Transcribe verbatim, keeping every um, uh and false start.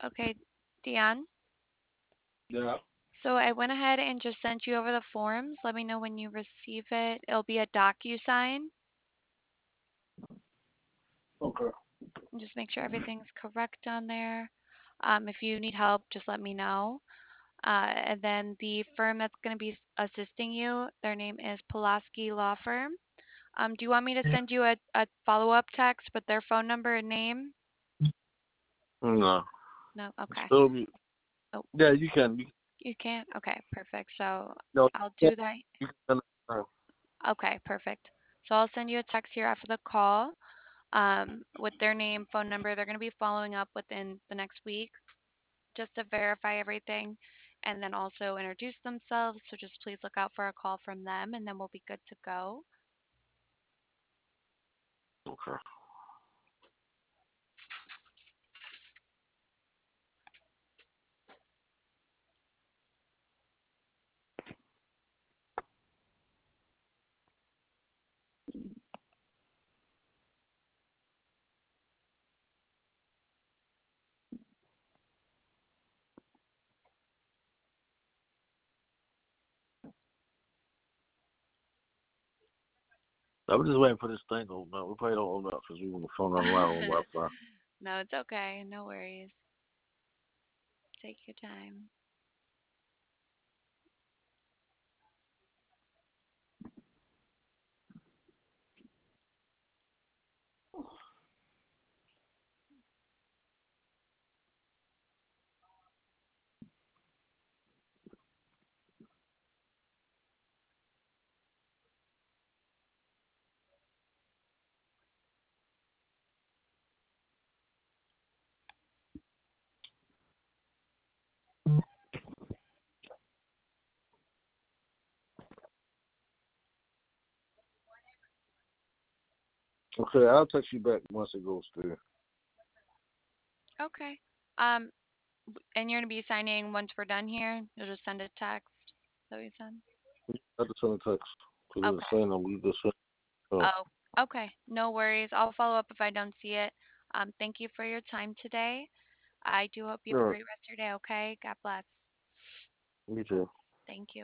Okay, Dion. Yeah. So I went ahead and just sent you over the forms. Let me know when you receive it. It'll be a DocuSign. Okay. Just make sure everything's correct on there. Um, if you need help, just let me know. Uh, and then the firm that's going to be assisting you, their name is Pulaski Law Firm. Um, do you want me to send you a, a follow-up text with their phone number and name? No. No? Okay. Still be. Oh, Yeah, you can. You, you can't? Okay, perfect. So no, I'll you do that. can send it. Okay, perfect. So I'll send you a text here after the call um, with their name, phone number. They're going to be following up within the next week just to verify everything and then also introduce themselves. So just please look out for a call from them and then we'll be good to go. Okay. I was just waiting for this thing to open up. We probably don't open up because we on the phone on loud on Wi-Fi. No, it's okay. No worries. Take your time. Okay, I'll text you back once it goes through. Okay. Um, and you're going to be signing once we're done here. You'll just send a text. Is that what you said? I have to send a text because it's Okay. saying I'm we just sent. Oh, Oh, okay. No worries. I'll follow up if I don't see it. Um, thank you for your time today. I do hope you have a yeah, great rest of your day, okay? God bless. me too. Thank you.